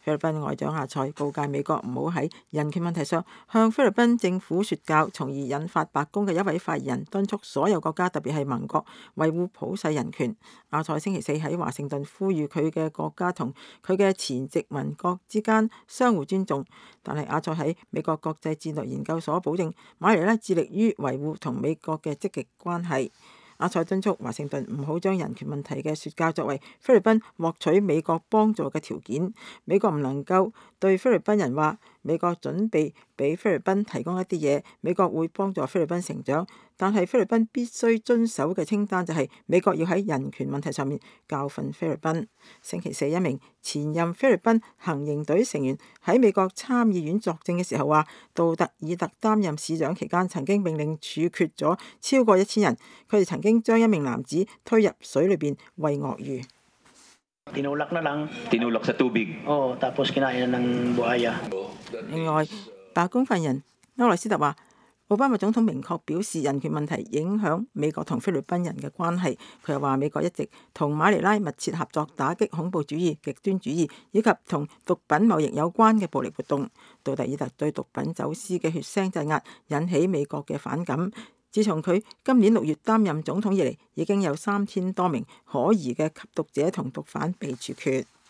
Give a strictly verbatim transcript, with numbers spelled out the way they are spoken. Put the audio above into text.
菲律賓外長阿塞告誡美國唔好喺人權問題上向菲律賓政府説教，從而引發白宮嘅一位發言人敦促所有國家，特別係盟國維護普世人權。阿塞星期四喺華盛頓呼籲佢嘅國家同佢嘅前殖民國之間相互尊重，但係阿塞喺美國國際戰略研究所保證，馬尼拉致力於維護同美國嘅積極關係。阿塞敦促華盛頓唔好將人權問題嘅説教作為菲律賓獲取美國幫助嘅條件。美國唔能夠對菲律賓人話，美國準備俾菲律賓提供一啲嘢，美國會幫助菲律賓成長，但係菲律賓必須遵守嘅清單就係美國要喺人權問題上面教訓菲律賓。星期四，一名前任菲律賓行刑隊成員喺美國參議院作證嘅時候話，杜特爾特擔任市長期間曾經命令處決咗超過一千人，佢哋曾經將一名男子推入水裏邊餵鱷魚。 Tinulak na lang. Tinulak sa tubig. Oh, tapos kinain na ng buhaya. 另外，白宮發言人歐萊斯特話，奧巴馬總統明確表示人權問題影響美國同菲律賓人嘅關係。佢又話美國一直同馬尼拉密切合作，打擊恐怖主義、極端主義以及同毒品貿易有關嘅暴力活動。杜特爾特對毒品走私嘅血腥鎮壓引起美國嘅反感。自從佢今年六月擔任總統以嚟，已經有三千多名可疑嘅吸毒者同毒販被處決。